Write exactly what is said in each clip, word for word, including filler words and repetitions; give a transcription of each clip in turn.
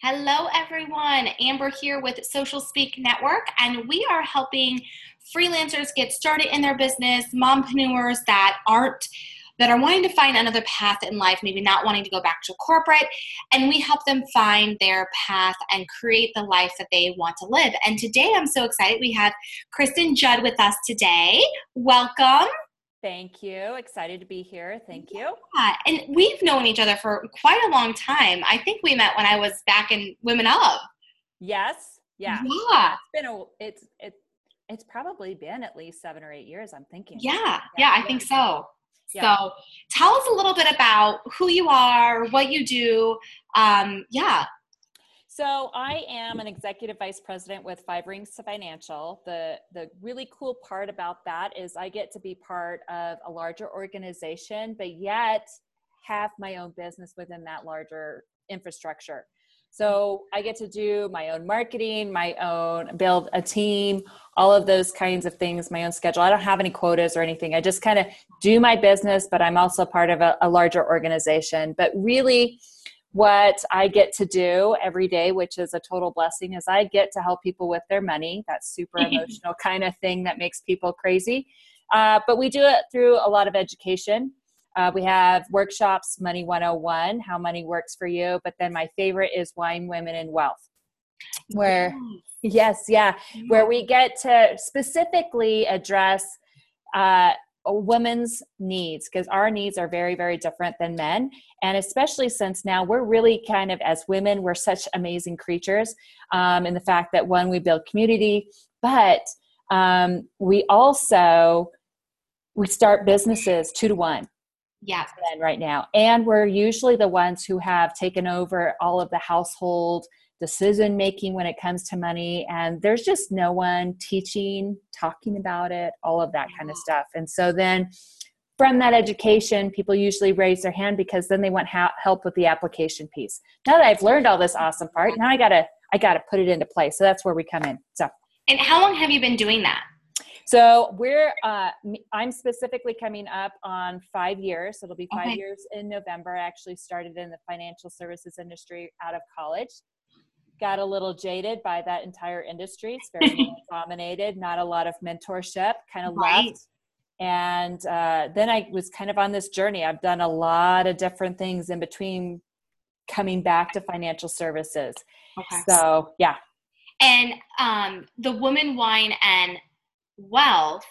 Hello, everyone. Amber here with Social Speak Network, and we are helping freelancers get started in their business, mompreneurs that aren't that are wanting to find another path in life, maybe not wanting to go back to corporate, and we help them find their path and create the life that they want to live. And today, I'm so excited. We have Kristen Judd with us today. Welcome. Thank you. Excited to be here. Thank you. Yeah, and we've known each other for quite a long time. I think we met when I was back in Women Of. Yes. Yeah. Yeah. It's been a, it's, it, it's probably been at least seven or eight years, I'm thinking. Yeah. Yeah, yeah I think so. Yeah. So tell us a little bit about who you are, what you do. Um, yeah. So I am an executive vice president with Five Rings Financial. The, the really cool part about that is I get to be part of a larger organization, but yet have my own business within that larger infrastructure. So I get to do my own marketing, my own build a team, all of those kinds of things, my own schedule. I don't have any quotas or anything. I just kind of do my business, but I'm also part of a, a larger organization. But really, what I get to do every day, which is a total blessing, is I get to help people with their money. That's super emotional kind of thing that makes people crazy. Uh, but we do it through a lot of education. Uh, we have workshops, Money one oh one, how money works for you. But then my favorite is Wine, Women, and Wealth, where, yes, yeah, where we get to specifically address uh, a woman's needs, because our needs are very, very different than men. And especially since now we're really kind of, as women, we're such amazing creatures um, in the fact that, one, we build community, but um, we also, we start businesses two to one. Yeah. Right now. And we're usually the ones who have taken over all of the household decision making when it comes to money. And there's just no one teaching, talking about it, all of that kind of stuff. And so then from that education, people usually raise their hand because then they want ha- help with the application piece. Now that I've learned all this awesome part, now I gotta, I gotta put it into place. So that's where we come in. So. And how long have you been doing that? So we're, uh, I'm specifically coming up on five years. It'll be five Okay. years in November. I actually started in the financial services industry out of college. Got a little jaded by that entire industry. It's very male dominated, not a lot of mentorship, kind of Right. left. And uh, then I was kind of on this journey. I've done a lot of different things in between coming back to financial services. Okay. So yeah. And um, the Woman, Wine, and Wealth,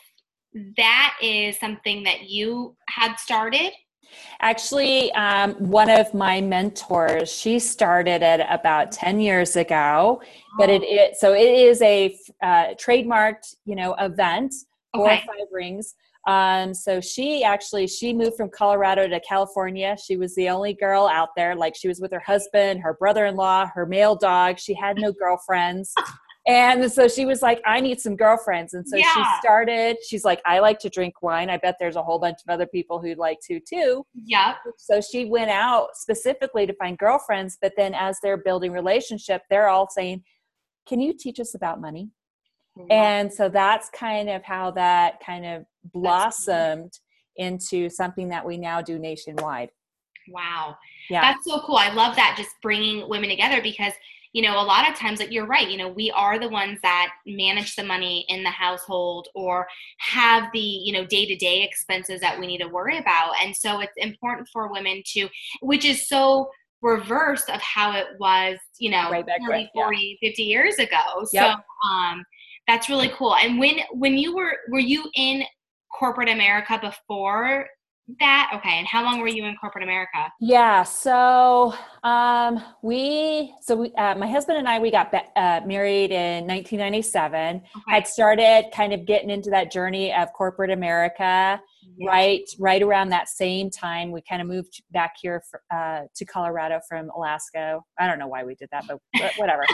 that is something that you had started? Actually, um, one of my mentors, she started it about ten years ago, but it, it so it is a uh, trademarked, you know, event for Okay. Five Rings. Um, so she actually, she moved from Colorado to California. She was the only girl out there. Like, she was with her husband, her brother-in-law, her male dog. She had no girlfriends. And so she was like, I need some girlfriends. And so Yeah. she started, she's like, I like to drink wine. I bet there's a whole bunch of other people who'd like to too. Yep. So she went out specifically to find girlfriends. But then as they're building relationship, they're all saying, can you teach us about money? Wow. And so that's kind of how that kind of blossomed into something that we now do nationwide. Wow. Yeah. That's so cool. I love that, just bringing women together, because you know, a lot of times, like, you're right, you know, we are the ones that manage the money in the household or have the, you know, day-to-day expenses that we need to worry about. And so it's important for women to, which is so reverse of how it was, you know, Right back thirty, then, yeah. forty, fifty years ago. Yep. So um, that's really cool. And when, when you were, were you in corporate America before that? Okay. And how long were you in corporate America? Yeah. So, um, we, so we, uh, my husband and I, we got uh, married in nineteen ninety-seven, Okay. had started kind of getting into that journey of corporate America, Yeah. right, right around that same time. We kind of moved back here for, uh, to Colorado from Alaska. I don't know why we did that, but whatever.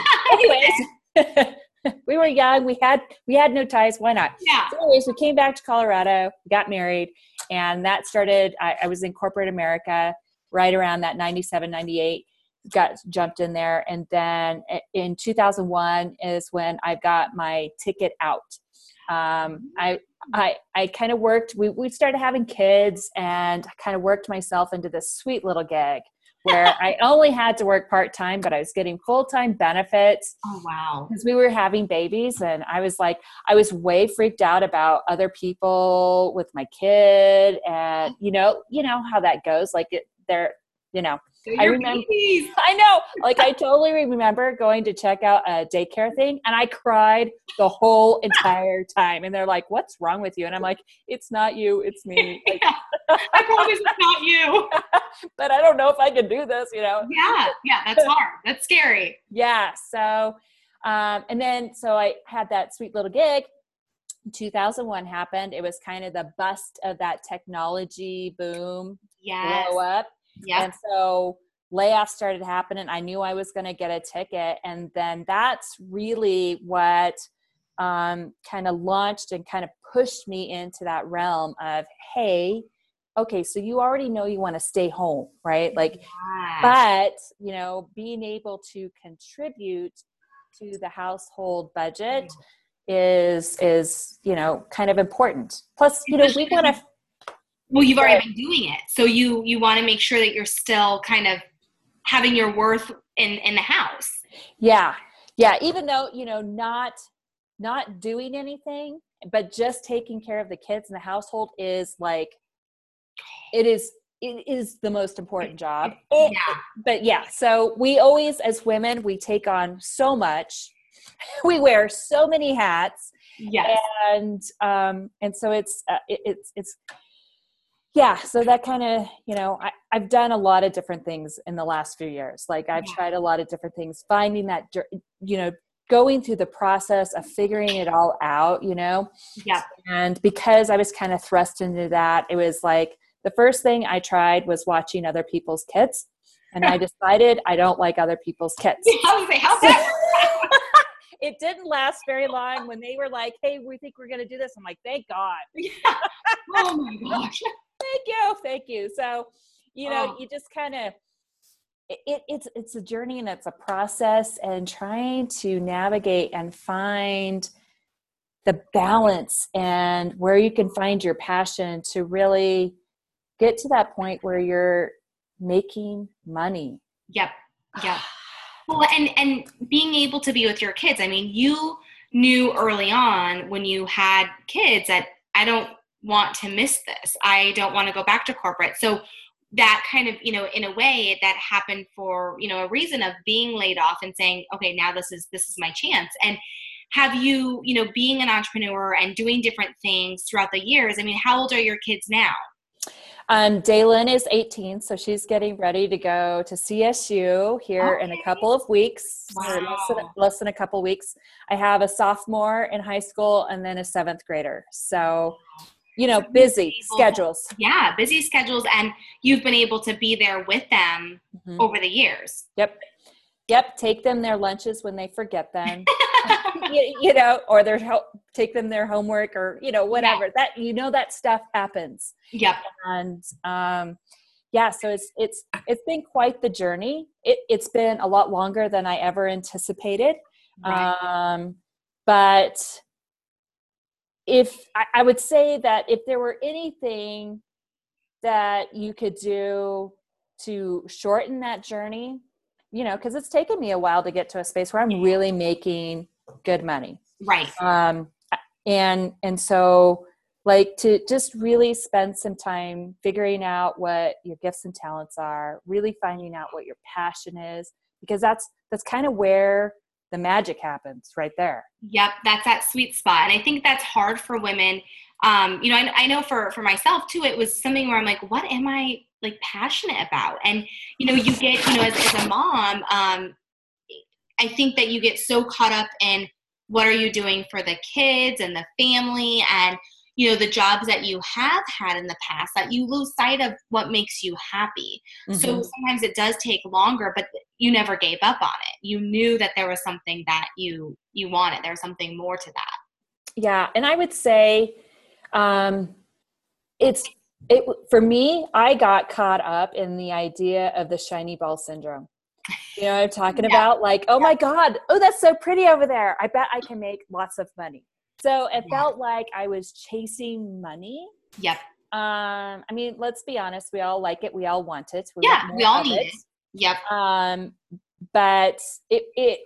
Anyways, we were young. We had, we had no ties. Why not? Yeah. So anyways, we came back to Colorado, got married. And that started, I, I was in corporate America right around that ninety-seven, ninety-eight, got jumped in there. And then in two thousand one is when I got my ticket out. Um, I, I, I kind of worked, we, we started having kids, and I kind of worked myself into this sweet little gig where I only had to work part-time, but I was getting full-time benefits. Oh, wow. Because we were having babies, and I was like, I was way freaked out about other people with my kid, and you know, you know how that goes. Like it, they're, you know, I remember, babies. I know, like I totally remember going to check out a daycare thing, and I cried the whole entire time. And they're like, "What's wrong with you?" And I'm like, "It's not you, it's me." Like, yeah. I promise it's not you. But I don't know if I can do this, you know? Yeah, yeah, that's hard. That's scary. Yeah. So, um, and then so I had that sweet little gig. two thousand one happened. It was kind of the bust of that technology boom, yes. blow up. Yeah. And so layoffs started happening. I knew I was going to get a ticket. And then that's really what um, kind of launched and kind of pushed me into that realm of, hey, okay, so you already know you want to stay home, right? Like, yes. but, you know, being able to contribute to the household budget is, is, you know, kind of important. Plus, you know, we want to, well, you've already been doing it. So you, you want to make sure that you're still kind of having your worth in, in the house. Yeah. Yeah. Even though, you know, not, not doing anything, but just taking care of the kids in the household is like, it is, it is the most important job. Yeah. But yeah, so we always, as women, we take on so much. We wear so many hats. Yes. And, um, and so it's, uh, it, it's, it's, yeah. So that kind of, you know, I, I've done a lot of different things in the last few years. Like I've yeah. tried a lot of different things, finding that, you know, going through the process of figuring it all out, you know? Yeah. And because I was kind of thrust into that, it was like, the first thing I tried was watching other people's kids. And I decided I don't like other people's kids. It didn't last very long. When they were like, hey, we think we're going to do this. I'm like, thank God. Yeah. Oh my gosh. Thank you. Thank you. So, you know, oh. you just kind of, it, it's, it's a journey and it's a process, and trying to navigate and find the balance and where you can find your passion to really get to that point where you're making money. Yep. Yep. Well, and, and being able to be with your kids. I mean, you knew early on when you had kids that I don't want to miss this. I don't want to go back to corporate. So that kind of, you know, in a way that happened for, you know, a reason of being laid off and saying, okay, now this is, this is my chance. And have you, you know, being an entrepreneur and doing different things throughout the years, I mean, how old are your kids now? Um, Daylin is eighteen, so she's getting ready to go to C S U here okay. in a couple of weeks, wow. or less than, less than a couple of weeks. I have a sophomore in high school and then a seventh grader. So, you know, busy schedules. Yeah, busy schedules. And you've been able to be there with them mm-hmm. over the years. Yep. Yep. Take them their lunches when they forget them, you, you know, or their help, take them their homework, or, you know, whatever yeah. that, you know, that stuff happens. Yep. And, um, yeah, so it's, it's, it's been quite the journey. It, it's been a lot longer than I ever anticipated. Right. Um, but if I, I would say that if there were anything that you could do to shorten that journey, you know, because it's taken me a while to get to a space where I'm really making good money. Right. Um, and, and so like to just really spend some time figuring out what your gifts and talents are, really finding out what your passion is, because that's, that's kind of where the magic happens right there. Yep. That's that sweet spot. And I think that's hard for women. Um, you know, I, I know for, for myself too, it was something where I'm like, what am I like passionate about? And, you know, you get, you know, as, as a mom, um, I think that you get so caught up in what are you doing for the kids and the family and, you know, the jobs that you have had in the past, that you lose sight of what makes you happy. Mm-hmm. So sometimes it does take longer, but you never gave up on it. You knew that there was something that you, you wanted. There was something more to that. Yeah. And I would say, um, it's, it, for me, I got caught up in the idea of the shiny ball syndrome. You know what I'm talking yeah. about? Like, oh yeah. my God, oh, that's so pretty over there. I bet I can make lots of money. So it yeah. felt like I was chasing money. Yep. Um, I mean, let's be honest. We all like it. We all want it. We yeah, we all need it. it. Yep. Um, but it, it,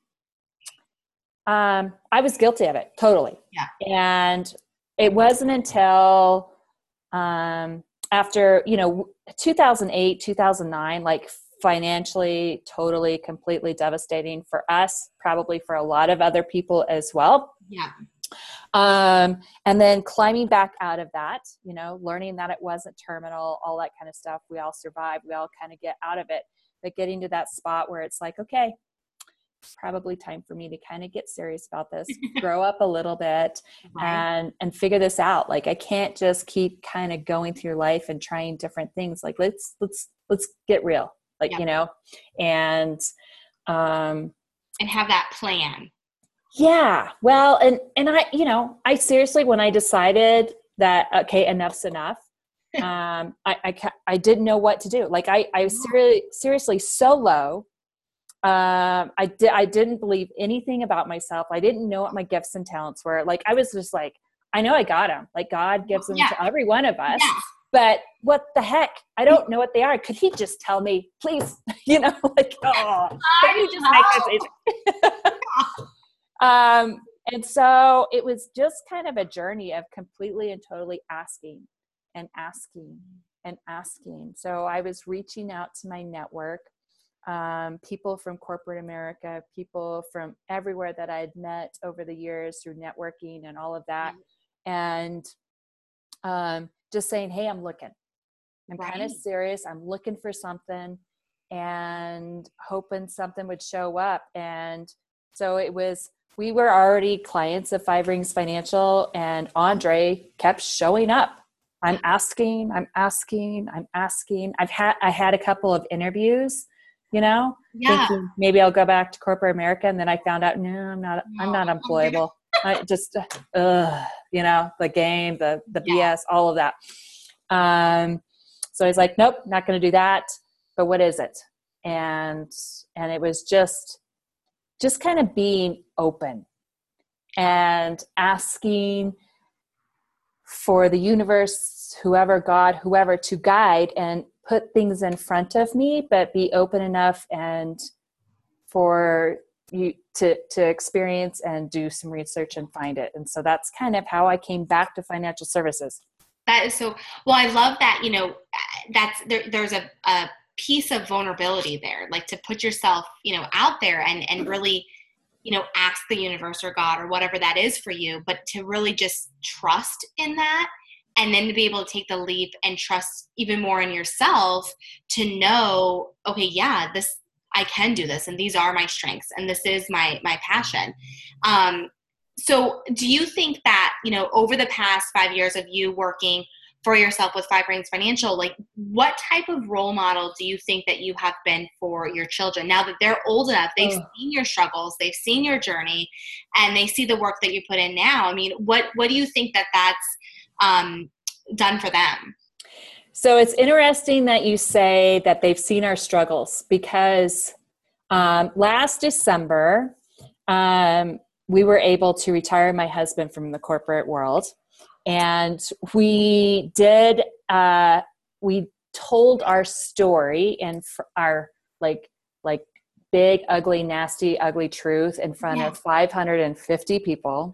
um, I was guilty of it totally. Yeah. And it wasn't until, um, after, you know, two thousand eight, two thousand nine, like financially, totally, completely devastating for us, probably for a lot of other people as well. Yeah. Um, and then climbing back out of that, you know, learning that it wasn't terminal, all that kind of stuff. We all survive. We all kind of get out of it, but getting to that spot where it's like, okay, it's probably time for me to kind of get serious about this, grow up a little bit, Right. and, and figure this out. Like, I can't just keep kind of going through life and trying different things. Like, let's, let's, let's get real, like, Yep. you know, and, um, and have that plan. yeah. Well, and, and I, you know, I seriously, when I decided that, okay, enough's enough, um, I, I, I didn't know what to do. Like, I, I was seriously, seriously so low. Um, I did, I didn't believe anything about myself. I didn't know what my gifts and talents were. Like, I was just like, I know I got them. Like, God gives them Yeah. to every one of us, Yeah. but what the heck? I don't know what they are. Could he just tell me, please? You know, like, oh, can you just make this easy? Um, and so it was just kind of a journey of completely and totally asking and asking and asking. So I was reaching out to my network, um, people from corporate America, people from everywhere that I'd met over the years through networking and all of that. And, um, just saying, hey, I'm looking, I'm Right. kind of serious. I'm looking for something and hoping something would show up. And so it was, we were already clients of Five Rings Financial, and Andre kept showing up. I'm asking, I'm asking, I'm asking. I've had, I had a couple of interviews, you know, Yeah. thinking maybe I'll go back to corporate America. And then I found out, no, I'm not, I'm not employable. I just, uh, you know, the game, the, the Yeah. B S, all of that. Um, so I was like, nope, not going to do that. But what is it? And, and it was just, just kind of being open and asking for the universe, whoever, God, whoever, to guide and put things in front of me, but be open enough and for you to, to experience and do some research and find it. And so that's kind of how I came back to financial services. That is so, well, I love that, you know, that's, there, there's a, a piece of vulnerability there, like to put yourself, you know, out there and, and really, you know, ask the universe or God or whatever that is for you, but to really just trust in that. And then to be able to take the leap and trust even more in yourself to know, okay, yeah, this, I can do this. And these are my strengths. And this is my, my passion. Um, so do you think that, you know, over the past five years of you working for yourself with Five Rings Financial, like what type of role model do you think that you have been for your children now that they're old enough, they've oh. seen your struggles, they've seen your journey, and they see the work that you put in now? I mean, what, what do you think that that's um, done for them? So it's interesting that you say that they've seen our struggles, because um, last December, um, we were able to retire my husband from the corporate world. And we did, uh, we told our story and our like, like big, ugly, nasty, ugly truth in front yeah. of five hundred fifty people.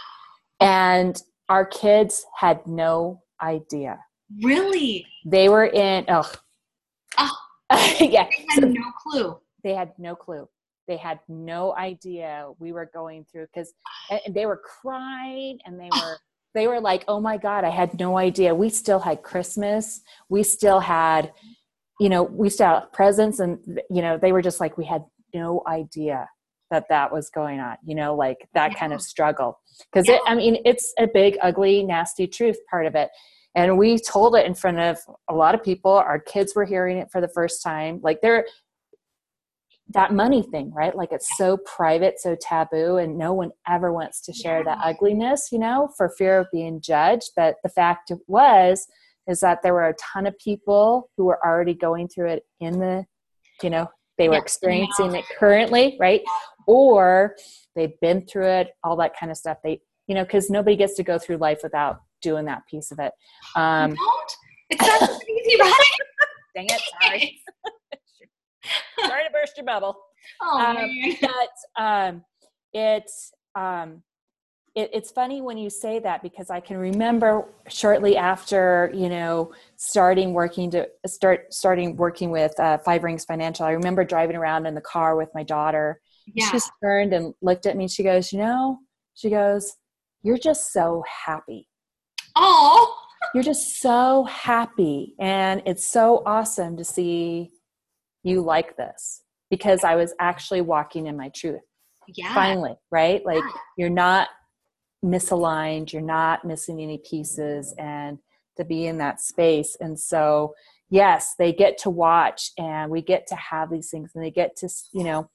And our kids had no idea. Really? They were in, oh, oh yeah. They had so no clue. They had no clue. They had no idea we were going through, because they were crying and they were, they were like, oh my God, I had no idea. We still had Christmas. We still had, you know, we still had presents, and, you know, they were just like, we had no idea that that was going on, you know, like that yeah. kind of struggle. Cause yeah. it, I mean, it's a big, ugly, nasty truth part of it. And we told it in front of a lot of people. Our kids were hearing it for the first time. Like they're, that money thing, right? Like it's so private, so taboo, and no one ever wants to share yeah. the ugliness, you know, for fear of being judged. But the fact was, is that there were a ton of people who were already going through it in the, you know, they were yeah. experiencing yeah. it currently, right? Or they've been through it, all that kind of stuff. They, you know, because nobody gets to go through life without doing that piece of it. Um, you don't? It's not easy, right? Dang it, sorry. Sorry to burst your bubble. Oh, um, man. but um, it's um, it, it's funny when you say that, because I can remember shortly after, you know, starting working to start starting working with uh, Five Rings Financial. I remember driving around in the car with my daughter. Yeah. She just turned and looked at me. She goes, you know, she goes, "You're just so happy. Oh, You're just so happy, and it's so awesome to see you like this," because I was actually walking in my truth. yeah. Finally, right? Like, Yeah. you're not misaligned, you're not missing any pieces, and to be in that space. And so, yes, they get to watch, and we get to have these things, and they get to, you know,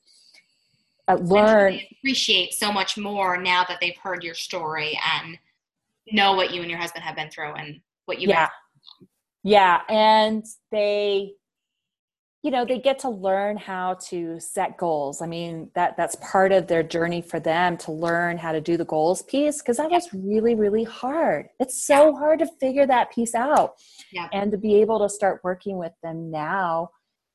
uh, learn. They appreciate so much more now that they've heard your story and know what you and your husband have been through and what you Yeah. guys. Yeah. And they, you know, they get to learn how to set goals. I mean, that that's part of their journey for them, to learn how to do the goals piece, because that was really, really hard. It's so hard to figure that piece out. Yeah. And to be able to start working with them now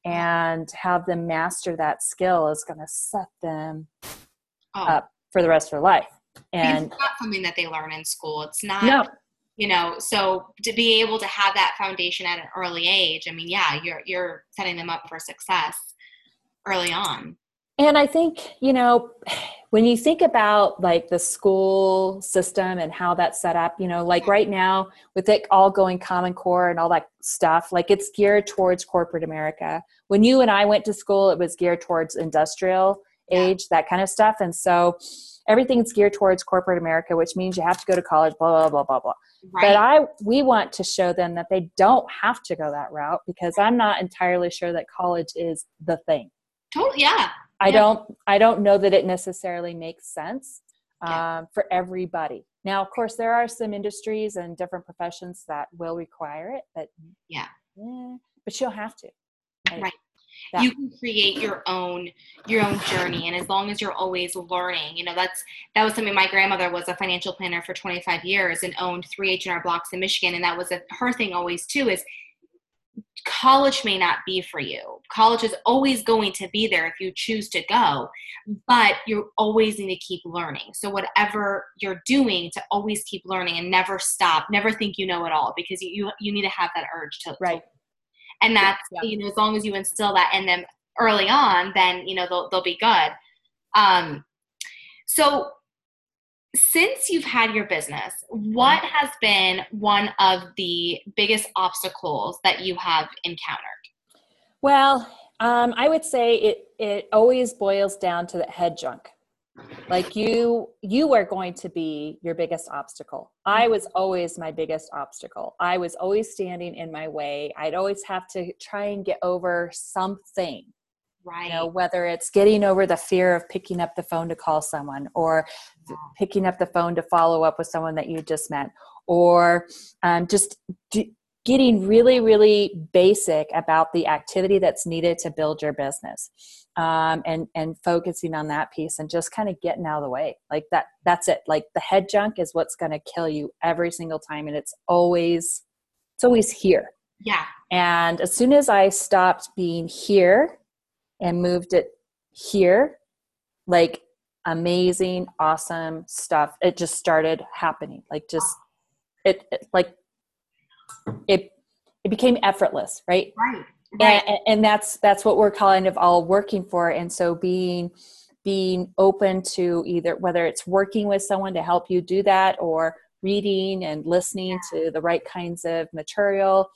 and have them master that skill is going to set them Oh. up for the rest of their life. And it's not something that they learn in school. It's not, no. you know, so to be able to have that foundation at an early age, I mean, yeah, you're, you're setting them up for success early on. And I think, you know, when you think about like the school system and how that's set up, you know, like right now with it all going Common Core and all that stuff, like it's geared towards corporate America. When you and I went to school, it was geared towards industrial age, yeah. that kind of stuff. And so everything's geared towards corporate America, which means you have to go to college, blah, blah, blah, blah, blah. Right. But I, we want to show them that they don't have to go that route, because I'm not entirely sure that college is the thing. Totally. Yeah. I yeah. don't, I don't know that it necessarily makes sense um, yeah. for everybody. Now, of course, there are some industries and different professions that will require it, but yeah, eh, but you don't have to. Right. right. That. You can create your own, your own journey. And as long as you're always learning, you know, that's, that was something. My grandmother was a financial planner for twenty-five years and owned three H and R blocks in Michigan. And that was a, her thing always too, is college may not be for you. College is always going to be there if you choose to go, but you always need to keep learning. So whatever you're doing, to always keep learning and never stop, never think you know it all, because you, you, you need to have that urge to, right. To, and that's, yeah. you know, as long as you instill that in them early on, then, you know, they'll, they'll be good. Um, so since you've had your business, what has been one of the biggest obstacles that you have encountered? Well, um, I would say it, it always boils down to the head junk. Like you, you are going to be your biggest obstacle. I was always my biggest obstacle. I was always standing in my way. I'd always have to try and get over something. Right. You know, whether it's getting over the fear of picking up the phone to call someone, or yeah. picking up the phone to follow up with someone that you just met, or um, just d- getting really, really basic about the activity that's needed to build your business, um, and, and focusing on that piece and just kind of getting out of the way. Like that, that's it. Like the head junk is what's going to kill you every single time. And it's always, it's always here. Yeah. And as soon as I stopped being here and moved it here, like amazing, awesome stuff, it just started happening. Like just, it, it like, it, it became effortless. Right. Right. Right. And, and that's, that's what we're kind of all working for. And so being, being open to either, whether it's working with someone to help you do that, or reading and listening yeah. to the right kinds of material,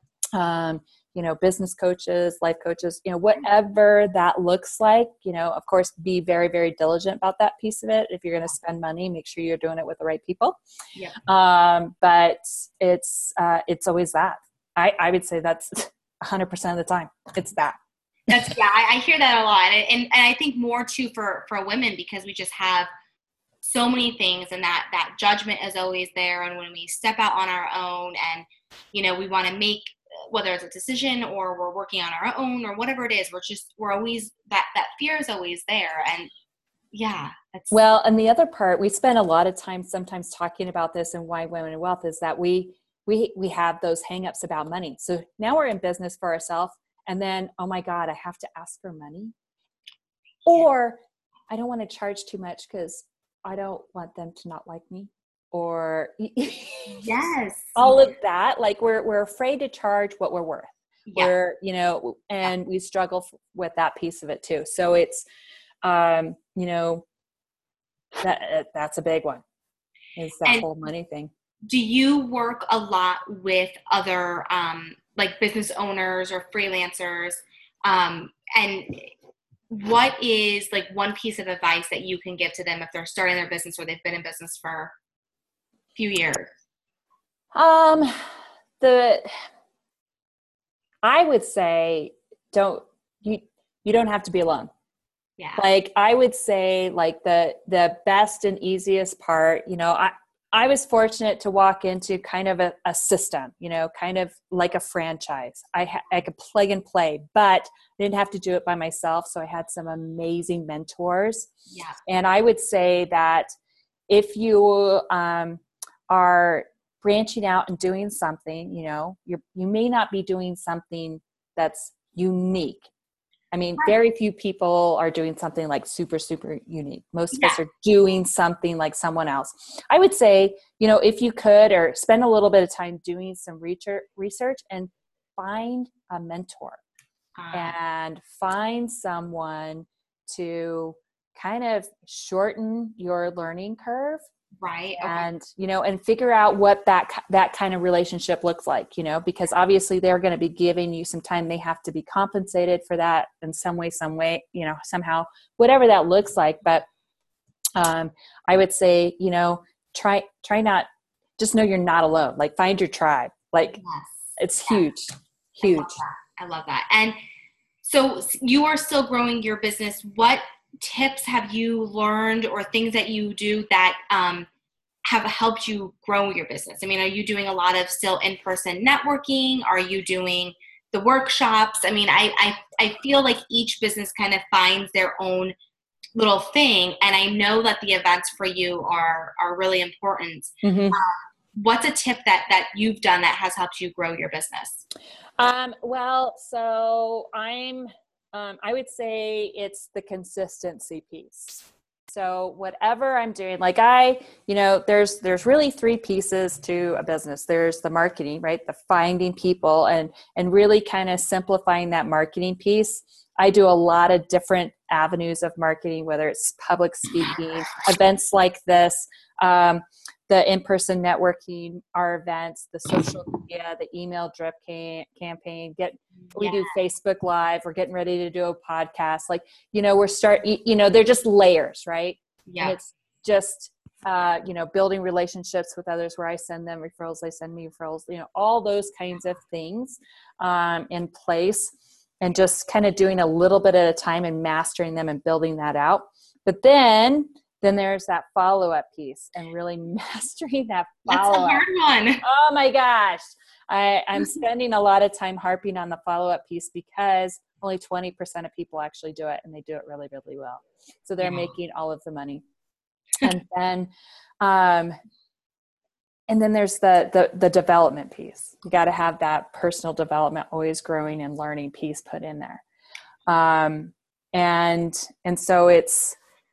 um, you know, business coaches, life coaches, you know, whatever that looks like, you know, of course, be very, very diligent about that piece of it. If you're going to spend money, make sure you're doing it with the right people. Yeah. Um, but it's, uh, it's always that. I, I would say that's one hundred percent of the time. It's that. That's, yeah, I, I hear that a lot. And, and, and I think more too for, for women, because we just have so many things, and that, that judgment is always there. And when we step out on our own and, you know, we want to make, whether it's a decision or we're working on our own or whatever it is, we're just, we're always, that, that fear is always there. And yeah. That's, well, and the other part, we spend a lot of time sometimes talking about this, and why Women in Wealth, is that we, we, we have those hangups about money. So now we're in business for ourselves, And then, oh my God, I have to ask for money. Or I don't want to charge too much because I don't want them to not like me. Or yes, all of that. Like we're, we're afraid to charge what we're worth. Yeah. We're, you know, and yeah. we struggle f- with that piece of it too. So it's, um, you know, that that's a big one, is that and whole money thing. Do you work a lot with other, um, like business owners or freelancers? Um, and what is like one piece of advice that you can give to them if they're starting their business or they've been in business for a few years? Um, the, I would say, don't, you, you don't have to be alone. Yeah. Like I would say like the, the best and easiest part, you know, I, I was fortunate to walk into kind of a, a system, you know, kind of like a franchise. I, ha- I could plug and play, but I didn't have to do it by myself. So I had some amazing mentors. Yeah. And I would say that if you um, are branching out and doing something, you know, you're, you may not be doing something that's unique. I mean, very few people are doing something like super, super unique. Most of yeah. us are doing something like someone else. I would say, you know, if you could, or spend a little bit of time doing some research, research and find a mentor uh, and find someone to kind of shorten your learning curve. Right. And, okay. you know, and figure out what that, that kind of relationship looks like, you know, because obviously they're going to be giving you some time. They have to be compensated for that in some way, some way, you know, somehow, whatever that looks like. But um, I would say, you know, try, try not, just know you're not alone. Like find your tribe. Like yes. it's yes. huge, huge. I love that. I love that. And so you are still growing your business. What tips have you learned or things that you do that um, have helped you grow your business? I mean, are you doing a lot of still in-person networking? Are you doing the workshops? I mean, I, I, I feel like each business kind of finds their own little thing. And I know that the events for you are, are really important. Mm-hmm. Um, what's a tip that, that you've done that has helped you grow your business? Um, well, so I'm, um, I would say it's the consistency piece. So whatever I'm doing, like I, you know, there's, there's really three pieces to a business. There's the marketing, right? The finding people and, and really kind of simplifying that marketing piece. I do a lot of different avenues of marketing, whether it's public speaking, events like this, um, the in-person networking, our events, the social media, the email drip cam- campaign, get, we yeah. do Facebook Live. We're getting ready to do a podcast. Like, you know, we're start, you know, they're just layers, right? Yeah. And it's just, uh, you know, building relationships with others where I send them referrals, they send me referrals, you know, all those kinds of things um, in place, and just kind of doing a little bit at a time and mastering them and building that out. But then Then there's that follow-up piece and really mastering that follow-up. That's a hard one. Oh my gosh. I, I'm spending a lot of time harping on the follow-up piece because only twenty percent of people actually do it, and they do it really, really well. So they're yeah. making all of the money. And then, um, and then there's the, the, the development piece. You got to have that personal development, always growing and learning piece put in there. Um, and, and so it's,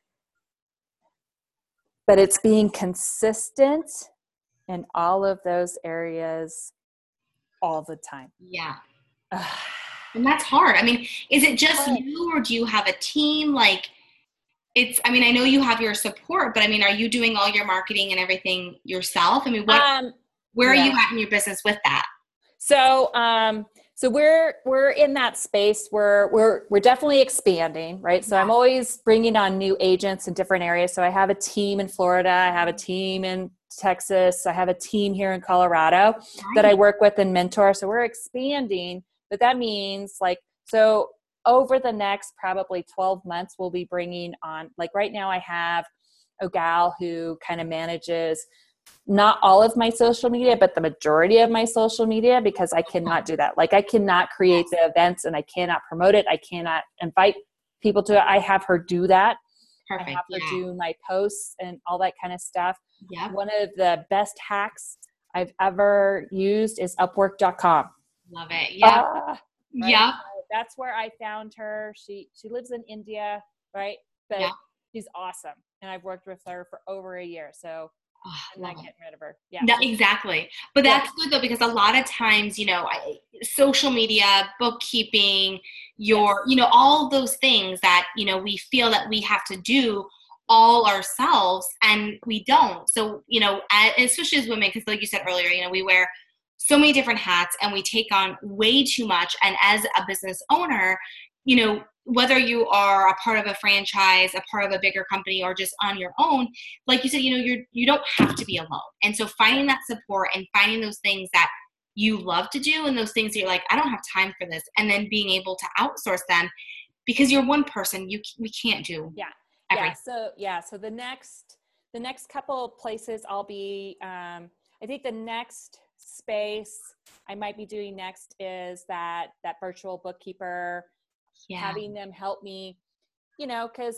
But it's being consistent in all of those areas all the time. Yeah. And that's hard. I mean, is it just you, or do you have a team? Like it's, I mean, I know you have your support, but I mean, are you doing all your marketing and everything yourself? I mean, what, um, where yeah. are you at in your business with that? So, um, So we're we're in that space where we're we're definitely expanding, right? So I'm always bringing on new agents in different areas. So I have a team in Florida, I have a team in Texas, I have a team here in Colorado nice. that I work with and mentor. So we're expanding, but that means like so over the next probably twelve months, we'll be bringing on, like right now I have a gal who kind of manages not all of my social media, but the majority of my social media, because I cannot do that. Like I cannot create the events and I cannot promote it. I cannot invite people to it. I have her do that. Perfect. I have her yeah. do my posts and all that kind of stuff. Yeah. One of the best hacks I've ever used is upwork dot com. Love it. Yeah. Uh, right? Yeah. that's where I found her. She, she lives in India, right? But yeah. she's awesome. And I've worked with her for over a year. So Oh, I'm not it. getting rid of her. Yeah. No, exactly. But that's yeah. good though, because a lot of times, you know, I, social media, bookkeeping, your, yes. you know, all those things that, you know, we feel that we have to do all ourselves and we don't. So, you know, especially as women, because like you said earlier, you know, we wear so many different hats and we take on way too much. And as a business owner, you know, whether you are a part of a franchise, a part of a bigger company, or just on your own, like you said, you know, you're, you don't have to be alone. And so finding that support and finding those things that you love to do and those things that you're like, I don't have time for this. And then being able to outsource them because you're one person, you we can't do yeah. everything. Yeah. So, yeah. So the next, the next couple of places I'll be, um, I think the next space I might be doing next is that, that virtual bookkeeper, yeah. having them help me, you know, cause,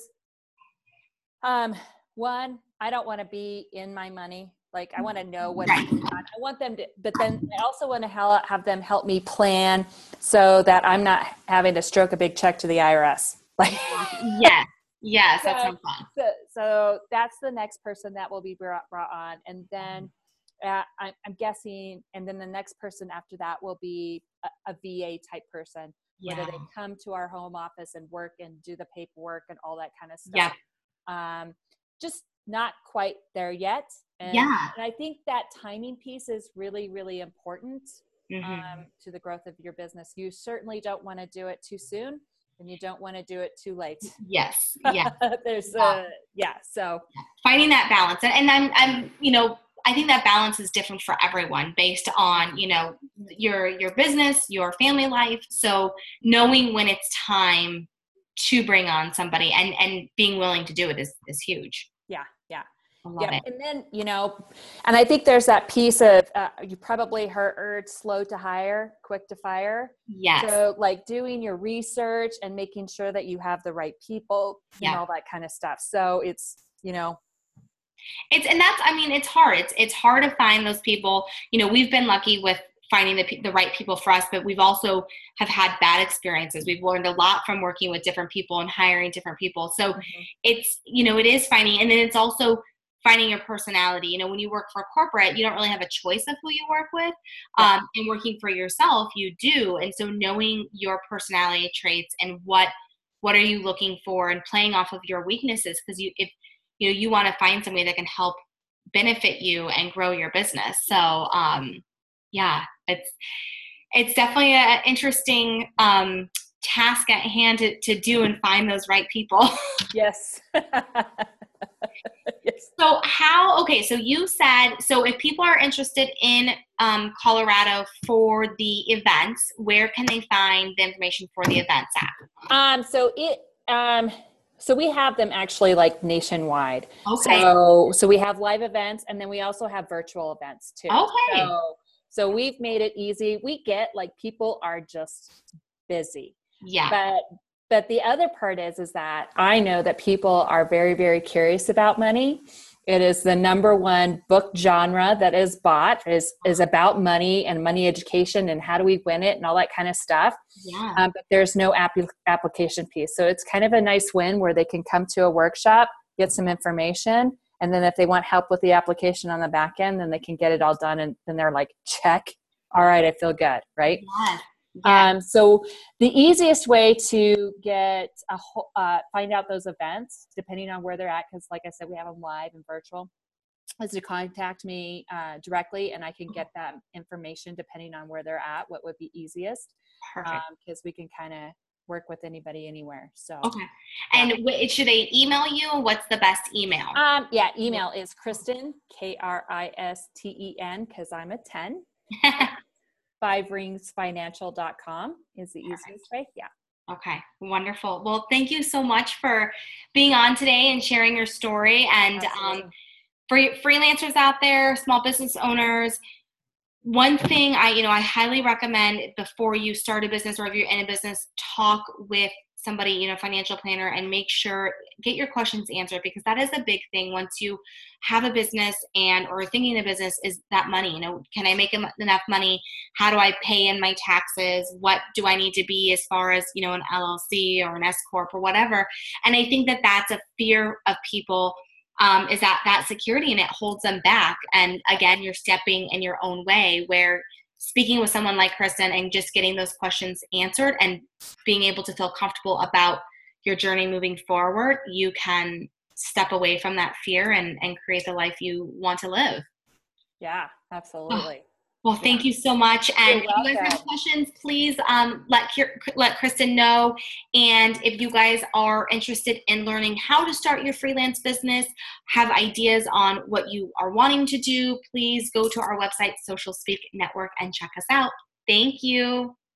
um, one, I don't want to be in my money. Like I want to know what's right. going on. I want them to, but then I also want to help, have them help me plan so that I'm not having to stroke a big check to the I R S. Like, yes, yes, so, that sounds fun. So, so that's the next person that will be brought, brought on. And then uh, I, I'm guessing, and then the next person after that will be a, a V A type person, yeah. whether they come to our home office and work and do the paperwork and all that kind of stuff. Yeah. Um, just not quite there yet. And, yeah. and I think that timing piece is really, really important mm-hmm. um, to the growth of your business. You certainly don't want to do it too soon and you don't want to do it too late. Yes. Yeah. There's yeah. a, yeah. So finding that balance. And, and I'm, I'm, you know, I think that balance is different for everyone based on, you know, your, your business, your family life. So knowing when it's time to bring on somebody and, and being willing to do it is, is huge. Yeah. Yeah. I love yeah. it. And then, you know, and I think there's that piece of, uh, you probably heard slow to hire, quick to fire. Yes. So like doing your research and making sure that you have the right people yeah. and all that kind of stuff. So it's, you know, it's, and that's, I mean, it's hard. It's, it's hard to find those people. You know, we've been lucky with finding the, the right people for us, but we've also have had bad experiences. We've learned a lot from working with different people and hiring different people. So mm-hmm. it's, you know, it is finding, and then it's also finding your personality. You know, when you work for a corporate, you don't really have a choice of who you work with. Yeah. Um, and working for yourself, you do. And so knowing your personality traits and what, what are you looking for and playing off of your weaknesses. Cause you, if, you know, you want to find somebody that can help benefit you and grow your business. So, um, yeah, it's, it's definitely an interesting, um, task at hand to, to do and find those right people. Yes. Yes. So how, okay, so you said, so if people are interested in um, Colorado for the events, where can they find the information for the events at? Um, so it, um, so we have them actually like nationwide. Okay. So, so we have live events and then we also have virtual events too. Okay. So, so we've made it easy. We get like people are just busy. Yeah. But But the other part is, is that I know that people are very, very curious about money. It is the number one book genre that is bought is, is about money and money education and how do we win it and all that kind of stuff. Yeah. Um, but there's no app- application piece. So it's kind of a nice win where they can come to a workshop, get some information. And then if they want help with the application on the back end, then they can get it all done. And then they're like, check. All right. I feel good. Right. Yeah. Yeah. Um, so the easiest way to get a whole, uh, find out those events, depending on where they're at, because like I said, we have them live and virtual, is to contact me uh, directly, and I can get that information depending on where they're at. What would be easiest? Perfect. Because um, we can kind of work with anybody anywhere. So okay. And yeah. w- should they email you? What's the best email? Um, yeah, email is Kristen K R I S T E N because I'm a ten. five rings financial dot com is the easiest Perfect. way. Yeah. Okay. Wonderful. Well, thank you so much for being on today and sharing your story. And um, for freelancers out there, small business owners, one thing I, you know, I highly recommend before you start a business or if you're in a business, talk with somebody, you know, financial planner, and make sure, get your questions answered, because that is a big thing once you have a business and or thinking a business is that money. You know, can I make em- enough money? How do I pay in my taxes? What do I need to be as far as, you know, an L L C or an S corp or whatever? And I think that that's a fear of people, um, is that that security, and it holds them back. And again, you're stepping in your own way, where speaking with someone like Kristen and just getting those questions answered and being able to feel comfortable about your journey moving forward, you can step away from that fear and, and create the life you want to live. Yeah, absolutely. Oh, well, thank yeah. you so much. And if you guys have questions, please um, let let Kristen know. And if you guys are interested in learning how to start your freelance business, have ideas on what you are wanting to do, please go to our website, Social Speak Network, and check us out. Thank you.